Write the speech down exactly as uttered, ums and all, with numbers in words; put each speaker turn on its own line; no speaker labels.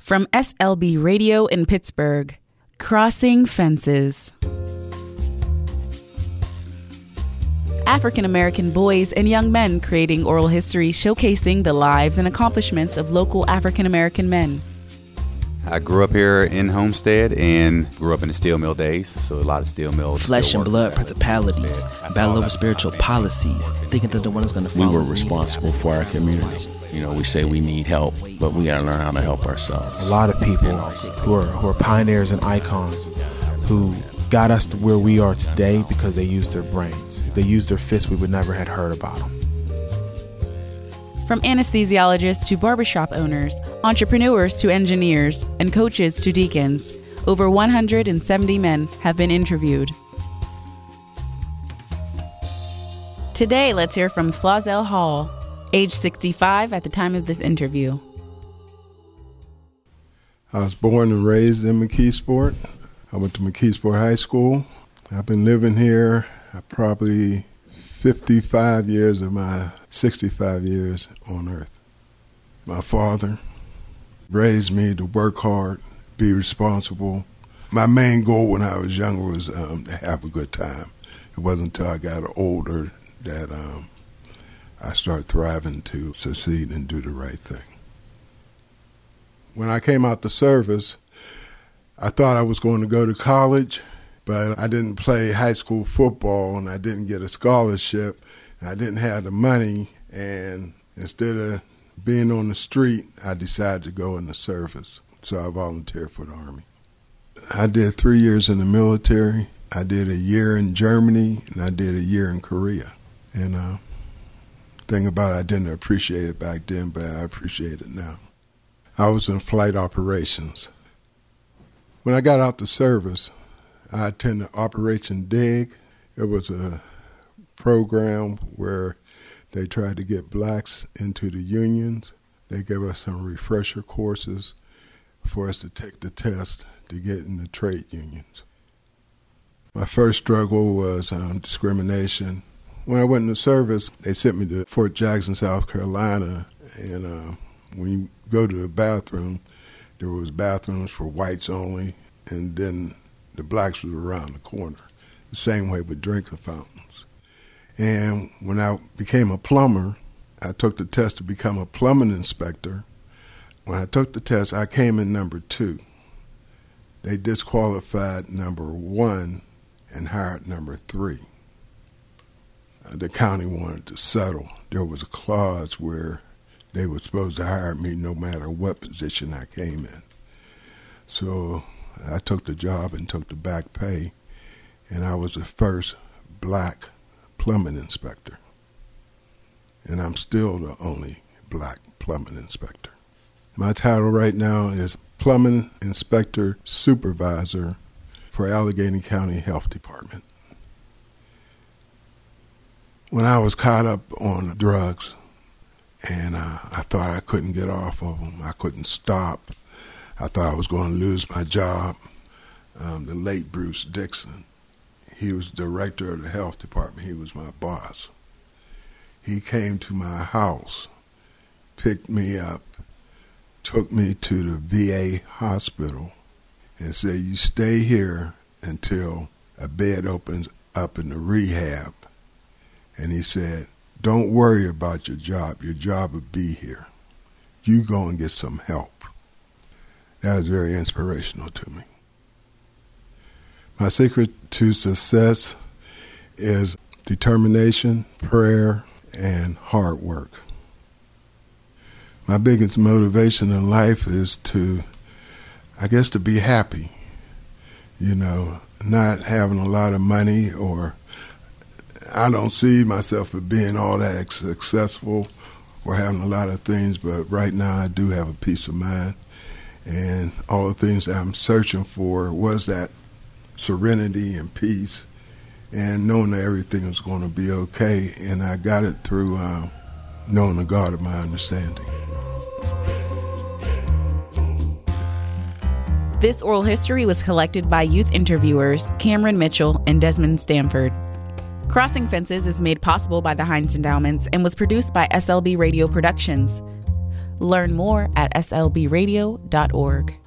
From S L B Radio in Pittsburgh, Crossing Fences. African American boys and young men creating oral history showcasing the lives and accomplishments of local African American men.
I grew up here in Homestead and grew up in the steel mill days, so a lot of steel mills.
Flesh and blood principalities, battle over spiritual policies, thinking that the one is going to follow.
We were responsible for our community. You know, we say we need help, but we got to learn how to help ourselves.
A lot of people who are, who are pioneers and icons who got us to where we are today because they used their brains. If they used their fists, we would never have heard about them.
From anesthesiologists to barbershop owners, entrepreneurs to engineers, and coaches to deacons, over one hundred seventy men have been interviewed. Today, let's hear from Flozell Hall, age sixty-five at the time of this interview.
I was born and raised in McKeesport. I went to McKeesport High School. I've been living here probably fifty-five years of my sixty-five years on earth. My father raised me to work hard, be responsible. My main goal when I was younger was um, to have a good time. It wasn't until I got older that um, I started thriving to succeed and do the right thing. When I came out the service, I thought I was going to go to college, but I didn't play high school football and I didn't get a scholarship. I didn't have the money, and instead of being on the street, I decided to go in the service. So I volunteered for the Army. I did three years in the military. I did a year in Germany, and I did a year in Korea. And uh, thing about it, I didn't appreciate it back then, but I appreciate it now. I was in flight operations. When I got out the service, I attended Operation Dig. It was a program where they tried to get blacks into the unions. They gave us some refresher courses for us to take the test to get in the trade unions. My first struggle was um, discrimination. When I went in the service, they sent me to Fort Jackson, South Carolina, and uh, when you go to the bathroom, there was bathrooms for whites only, and then the blacks was around the corner. The same way with drinking fountains. And when I became a plumber, I took the test to become a plumbing inspector. When I took the test, I came in number two. They disqualified number one and hired number three. Uh, the county wanted to settle. There was a clause where they were supposed to hire me no matter what position I came in. So I took the job and took the back pay, and I was the first black plumbing inspector. And I'm still the only black plumbing inspector. My title right now is Plumbing Inspector Supervisor for Allegheny County Health Department. When I was caught up on drugs, and uh, I thought I couldn't get off of them, I couldn't stop, I thought I was going to lose my job, um, the late Bruce Dixon, he was director of the health department. He was my boss. He came to my house, picked me up, took me to the V A hospital, and said, you stay here until a bed opens up in the rehab. And he said, don't worry about your job. Your job will be here. You go and get some help. That was very inspirational to me. My secret to success is determination, prayer, and hard work. My biggest motivation in life is to, I guess, to be happy. You know, not having a lot of money, or I don't see myself as being all that successful or having a lot of things, but right now I do have a peace of mind. And all the things that I'm searching for was that serenity and peace, and knowing that everything is going to be okay. And I got it through uh, knowing the God of my understanding.
This oral history was collected by youth interviewers Cameron Mitchell and Desmond Stanford. Crossing Fences is made possible by the Heinz Endowments and was produced by S L B Radio Productions. Learn more at s l b radio dot org.